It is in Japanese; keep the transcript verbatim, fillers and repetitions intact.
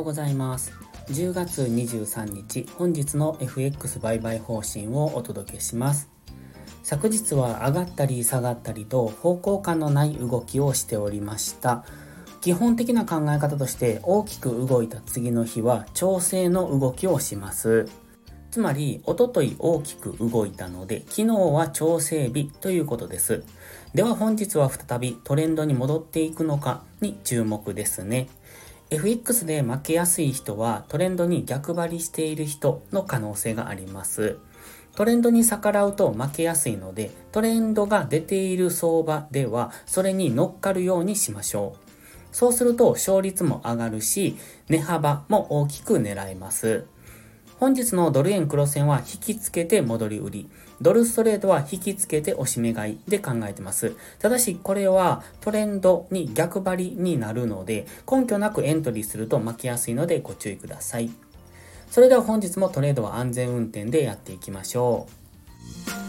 ございます。じゅうがつにじゅうさんにち、本日の エフエックス 売買方針をお届けします。昨日は上がったり下がったりと方向感のない動きをしておりました。基本的な考え方として大きく動いた次の日は調整の動きをします。つまり、おととい大きく動いたので、昨日は調整日ということです。では本日は再びトレンドに戻っていくのかに注目ですね。エフエックス で負けやすい人はトレンドに逆張りしている人の可能性があります。トレンドに逆らうと負けやすいので、トレンドが出ている相場ではそれに乗っかるようにしましょう。そうすると勝率も上がるし、値幅も大きく狙えます。本日のドル円黒線は引きつけて戻り売り、ドルストレートは引きつけて押し目買いで考えてます。ただしこれはトレンドに逆張りになるので、根拠なくエントリーすると負けやすいのでご注意ください。それでは本日もトレードは安全運転でやっていきましょう。